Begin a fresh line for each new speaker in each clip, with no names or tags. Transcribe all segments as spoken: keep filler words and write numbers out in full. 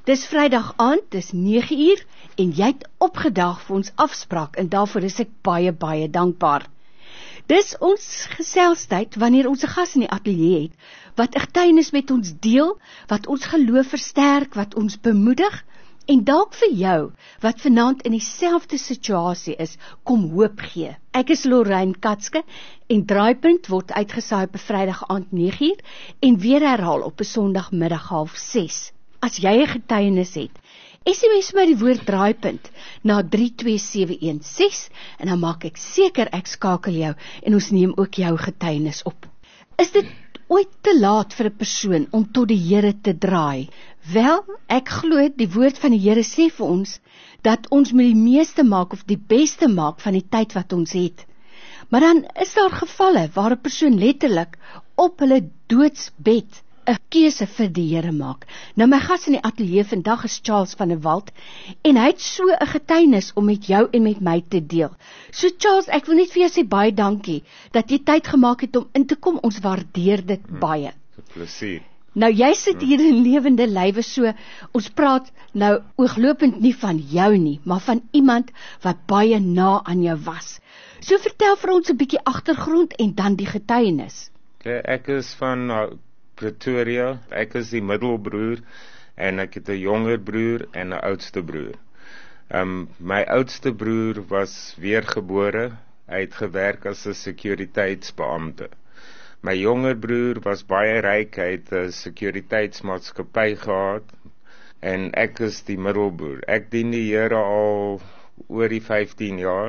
Dis Vrydag aand, dis nege uur en jy het opgedag vir ons afspraak en daarvoor is ek baie baie dankbaar. Dis ons geselstyd wanneer ons 'n gas in die ateljee het wat 'n getuienis met ons deel, wat ons geloof versterk, wat ons bemoedig en dalk vir jou wat vanaand in dieselfde situasie is, kom hoop gee. Ek is Lorraine Katske en Draaipunt word uitgesaai op 'n Vrydag aand nege uur en weer herhaal op 'n Sondagmiddag half ses. As jy 'n getuienis het, S M S my die woord Draaipunt na drie twee sewe een ses en dan maak ek seker ek skakel jou en ons neem ook jou getuienis op. Is dit ooit te laat vir 'n persoon om tot die Here te draai? Wel, ek glo die woord van die Here sê vir ons dat ons moet die meeste maak of die beste maak van die tyd wat ons het. Maar dan is daar gevalle waar 'n persoon letterlik op hulle doodsbed 'n keuse vir die Here maak. Nou my gas in die ateljee vandag is Charles van der Walt en hy het so 'n getuienis om met jou en met my te deel. So Charles, ek wil net vir jou sê baie dankie dat jy tyd gemaak het om in te kom. Ons waardeer dit hmm, baie.
Plesier.
Nou jy sit hier in lewende lywe, so ons praat nou ooglopend nie van jou nie, maar van iemand wat baie na aan jou was. So vertel vir ons 'n bietjie agtergrond en dan die getuienis.
Okay, ek is van uh, Pretoria, ek is die middelbroer en ek het 'n jonger broer en 'n oudste broer. Um, my oudste broer was weergebore, hy het gewerk as 'n sekuriteitsbeampte. My jonger broer was baie ryk, hy het 'n sekuriteitsmaatskappy gehad en ek is die middelbroer. Ek dien die Here al oor die vyftien jaar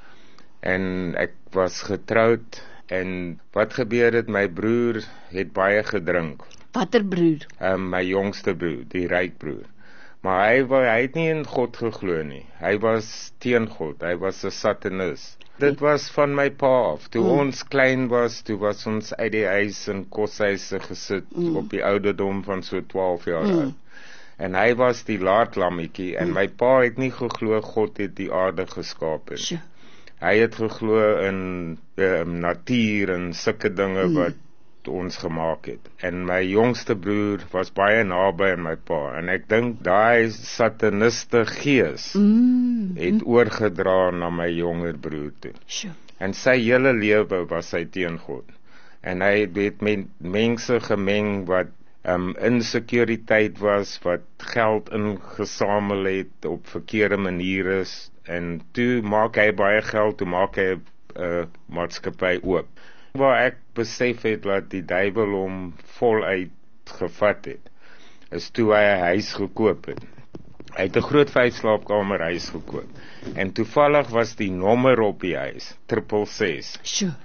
en ek was getroud. En wat gebeur het, my broer het baie gedrink.
Watter broer?
Um, my jongste broer, die ryk broer. Maar hy, hy het nie in God geglo nie. Hy was teen God, hy was 'n satanist. Dit was van my pa af. Toe mm. ons klein was, toe was ons uit die huis in koshuise gesit mm. op die ouderdom van so twaalf jaar mm. oud. En hy was die laatlammetjie en mm. my pa het nie geglo God het die aarde geskaap het. Sure. Hy het geglo in uh, natuur en sulke dinge mm. wat ons gemaak het. En my jongste broer was baie naby aan my pa. En ek dink daai sataniste gees mm. het oorgedra na my jonger broer toe.
Sure.
En sy hele lewe was hy teen God. En hy het met mense gemeng wat um, insekuriteit was, wat geld ingesamel het op verkeerde maniere. En toe maak hy baie geld, toe maak hy 'n uh, maatskappy oop. Waar ek besef het dat die duiwel hom voluit gevat het, is toe hy 'n huis gekoop het. Hy het 'n groot vyfslaapkamer huis gekoop. En toevallig was die nommer op die huis, triple ses.
Sure.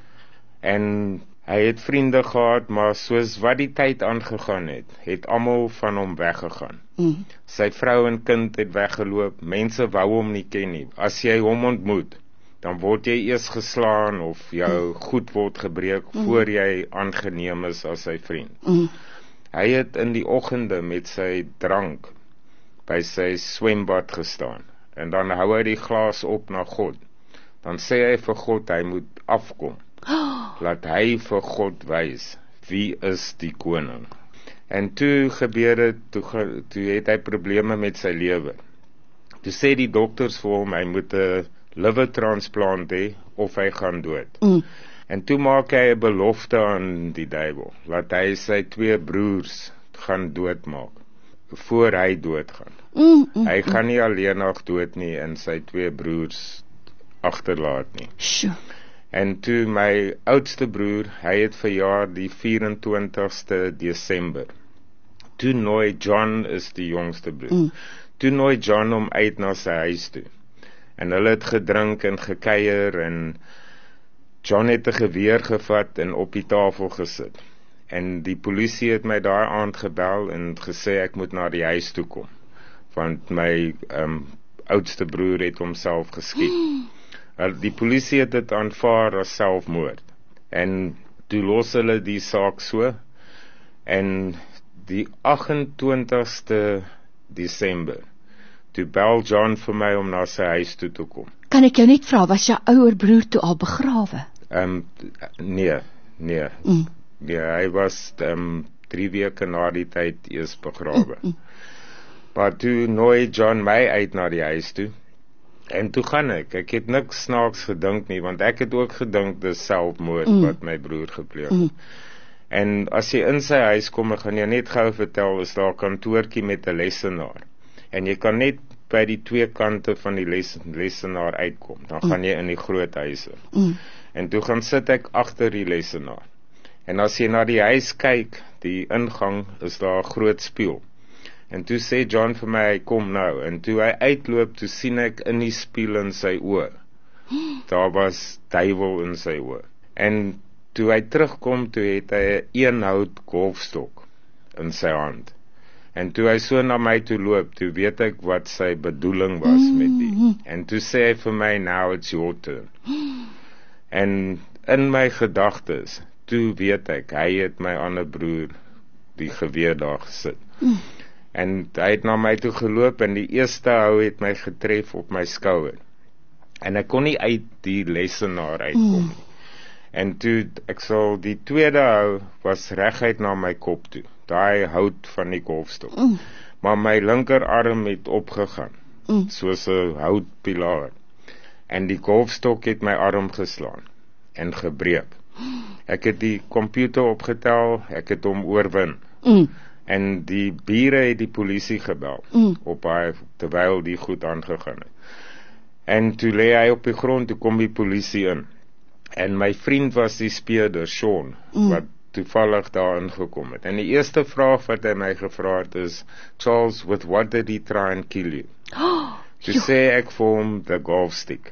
En hy het vriende gehad, maar soos wat die tyd aangegaan het, het almal van hom weggegaan. Mm. Sy vrou en kind het weggeloop, mense wou hom nie ken nie. As jy hom ontmoet, dan word jy eers geslaan of jou mm. goed word gebreek mm. voor jy aangeneem is as sy vriend. Mm. Hy het in die oggende met sy drank by sy swembad gestaan en dan hou hy die glas op na God. Dan sê hy vir God hy moet afkom. Laat hy vir God wys wie is die koning. En toe gebeur het, toe, toe het hy probleme met sy lewe. Toe sê die dokters vir hom hy moet 'n liver transplant hê of hy gaan dood. Mm. En toe maak hy 'n belofte aan die duiwel, laat hy sy twee broers gaan doodmaak voor hy doodgaan. Mm, mm, hy gaan nie alleenig dood nie en sy twee broers agterlaat nie.
Sure.
En toe my oudste broer, hy het verjaar die vyf-en-twintigste Desember. Toe nooi John is die jongste broer. Mm. Toe nooi John hom uit na sy huis toe. En hulle het gedrink en gekuier en John het 'n geweer gevat en op die tafel gesit. En die polisie het my daai aand gebel en gesê ek moet na die huis toe kom. Want my um, oudste broer het homself geskiet. Mm. Die polisie het dit aanvaar as selfmoord. En toe los hulle die saak so. En die agt-en-twintigste Desember, toe bel John vir my om na sy huis toe te kom.
Kan ek jou net vra, was jou ouer broer toe al begrawe?
Um, nee, nee. Mm. Nee, hy was um, drie weke na die tyd eers begrawe. Mm, mm. Maar toe nooi John my uit na die huis toe. En toe gaan ek, ek het niks snaaks gedink nie, want ek het ook gedink dis selfmoord mm. wat my broer gepleeg het. Mm. En as jy in sy huis kom, ek gaan jy net gou vertel, is daar 'n kantoortjie met 'n lesenaar. En jy kan net by die twee kante van die les, lesenaar uitkom, dan mm. gaan jy in die groot huise. Mm. En toe gaan sit ek agter die lesenaar. En as jy na die huis kyk, die ingang, is daar 'n groot spieël. En toe sê John vir my, hy kom nou, en toe hy uitloop, toe sien ek in die spieël in sy oë. Daar was duiwel in sy oë. En toe hy terugkom, toe het hy 'n eenhout golfstok in sy hand. En toe hy so na my toe loop, toe weet ek wat sy bedoeling was mm-hmm. met die. En toe sê hy vir my, now it's your turn. En in my gedagtes, toe weet ek, hy het my ander broer die geweer daar gesit. Mm. En hy het na my toe geloop en die eerste hou het my getref op my skouer. En ek kon nie uit die lesenaar uitkom nie. Mm. En toe, ek sal, die tweede hou was reguit na my kop toe. Daai hout van die golfstok. Mm. Maar my linkerarm het opgegaan, mm. soos 'n houtpilaar. En die golfstok het my arm geslaan en gebreek. Ek het die komputer opgetel, ek het hom oorwin. Mm. En die bure het die polisie gebel, mm. op hy, terwyl die goed aangegaan het. En toe lê hy op die grond, toe kom die polisie in. En my vriend was die speurder, Sean, mm. wat toevallig daar ingekom het. En die eerste vraag wat hy my gevra het is, Charles, with what did he try and kill you? Oh, toe sê ek vir hom, the golf stick.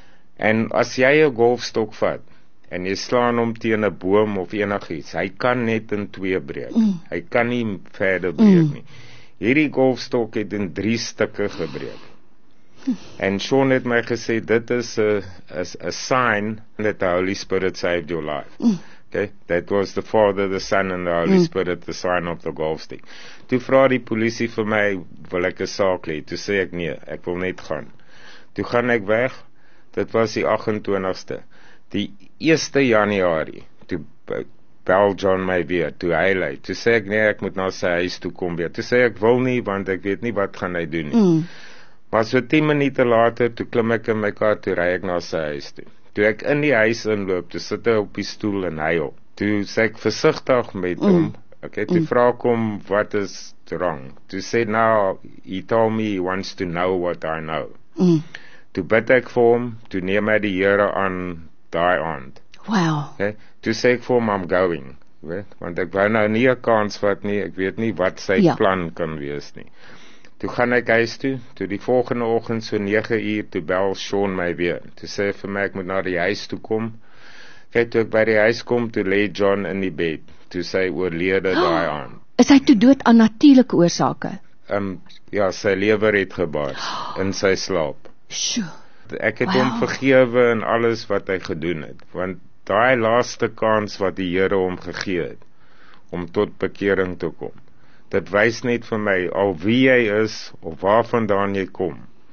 En as jy 'n golfstok vat, en jy slaan hom teen 'n boom of enigiets, hy kan net in twee breek. Mm. Hy kan nie verder breek mm. nie. Hierdie golfstok het in drie stukke gebreek. Hm. En Sean het my gesê, dit is 'n 'n sign that the Holy Spirit saved your life. Mm. Okay, that was the Father, the Son and the Holy mm. Spirit, the sign of the golf stick. Toe vra die polisie vir my, wil ek 'n saak lê? Toe sê ek nee, ek wil net gaan. Toe gaan ek weg. Dit was die agt-en-twintigste. Die eerste Januarie, toe bel John my weer, toe hy lei. Toe sê ek nee, ek moet na sy huis toe kom weer. Toe sê ek wil nie, want ek weet nie wat gaan hy doen nie. Mm. Maar so tien minute later, toe klim ek in my kar, toe ry ek na sy huis toe. Toe ek in die huis inloop, toe sit hy op die stoel en hy op. Toe sê ek versigtig met hom, mm. okay, toe mm. vra ek hom, what is wrong? Toe sê, now, he told me he wants to know what I know. Mm. Toe bid ek vir hom, toe neem hy die Here aan daai aand.
Wow.
Okay, toe sê ek vir hom, I'm going, weet, want ek wou nou nie 'n kans vat nie, ek weet nie wat sy ja. plan kan wees nie. Toe gaan ek huis toe, toe die volgende oggend so nege uur, toe bel Sean my weer. Toe sê hy vir my, ek moet na die huis toe kom. Kyk, toe ek by die huis kom, toe lê John in die bed. Toe sê hy oorlede oh, daai aand.
Is hy toe dood aan natuurlike oorsake?
Um, ja, sy lewer het gebaar in sy slaap.
Sjoe.
Ek het
wow.
hom vergewe in alles wat hy gedoen het, want daai laaste kans wat die Here hom gegee het, om tot bekering te kom, dit wys net vir my, al wie jy is, of waarvandaan jy kom,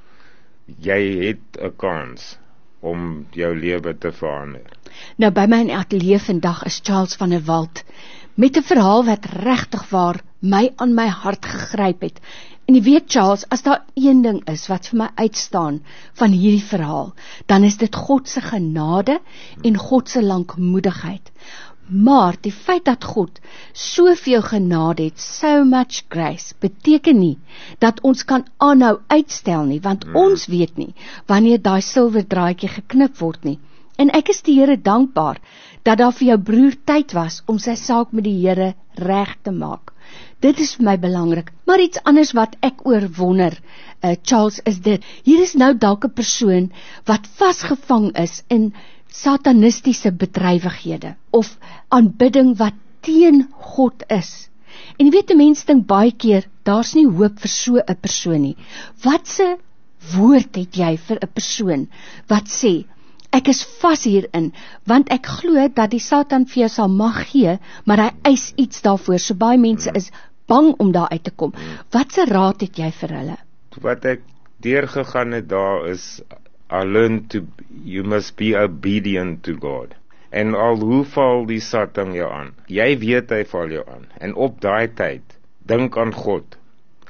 jy het 'n kans om jou lewe te verander.
Nou by my in ateljee vandag is Charles van der Walt, met 'n verhaal wat regtig waar my aan my hart gegryp het. En jy weet Charles, as daar een ding is wat vir my uitstaan van hierdie verhaal, dan is dit God se genade en God se lankmoedigheid. Maar die feit dat God soveel genade het, so much grace, beteken nie dat ons kan aanhou uitstel nie, want mm. ons weet nie wanneer daai silwerdraadjie geknip word nie. En ek is die Here dankbaar dat daar vir jou broer tyd was om sy saak met die Here reg te maak. Dit is vir my belangrik, maar iets anders wat ek oor wonder, uh, Charles, is dit, hier is nou dalk 'n persoon wat vasgevang is in satanistiese bedrywighede, of aanbidding wat teen God is. En jy weet, 'n mens dink baie keer, daar's nie hoop vir so 'n persoon nie. Watse woord het jy vir 'n persoon wat sê, ek is vas hierin, want ek glo dat die Satan vir jou sal mag gee, maar hy eis iets daarvoor, so baie mense is bang om daar uit te kom. Watse raad het jy vir hulle?
Wat ek deurgegaan het daar is, I learned to, you must be obedient to God. En al hoe val die Satan jou aan, jy weet hy val jou aan, en op daai tyd, dink aan God,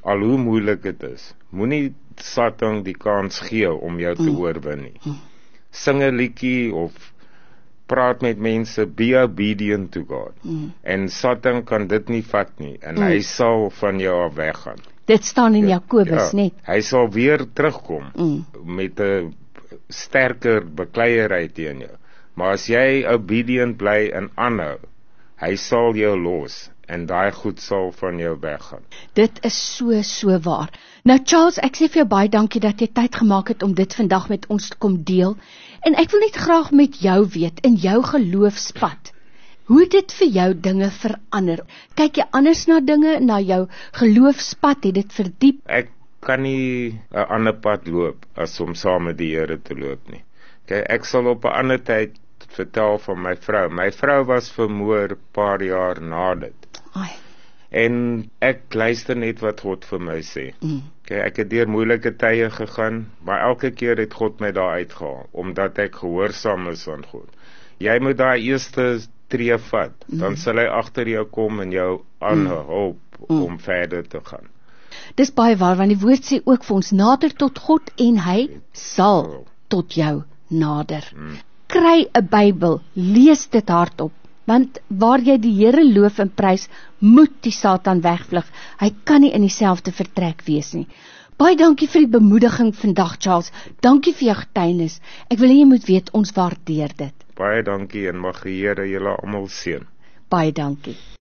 al hoe moeilik dit is, moenie Satan die kans gee om jou te mm. oorwin nie. Mm. Sing 'n liedjie of praat met mense, be obedient to God. Mm. En Satan kan dit nie vat nie, en mm. hy sal van jou af weggaan.
Dit staan in
ja,
Jakobus
ja,
net.
Hy sal weer terugkom mm. met 'n sterker bekleierery teen jou. Maar as jy obedient bly en aanhou, hy sal jou los en daai goed sal van jou weggaan.
Dit is so so waar. Nou Charles, ek sê vir jou baie dankie dat jy tyd gemaak het om dit vandag met ons te kom deel. En ek wil net graag met jou weet in jou geloofspad. Hoe dit vir jou dinge verander. Kyk jy anders na dinge, na jou geloofspad, het dit verdiep?
Ek kan nie 'n ander pad loop as om saam met die Here te loop nie. Kyk, ek sal op 'n ander tyd vertel van my vrou. My vrou was vermoor paar jaar na dit.
Ai.
En ek luister net wat God vir my sê. Mm. Okay, ek het deur moeilike tye gegaan, maar elke keer het God my daar uitgehaal, omdat ek gehoorsaam is aan God. Jy moet daai eerste tree vat, mm. dan sal hy agter jou kom en jou aanhelp mm. om verder te gaan.
Dis baie waar, want die woord sê ook vir ons, nader tot God en hy sal tot jou nader. Mm. Kry 'n Bybel, lees dit hardop, want waar jy die Here loof en prys, moet die Satan wegvlug. Hy kan nie in dieselfde vertrek wees nie. Baie dankie vir die bemoediging vandag, Charles. Dankie vir jou getuienis. Ek wil hê jy moet weet, ons waardeer dit.
Baie dankie en mag die Here julle almal seën.
Baie dankie.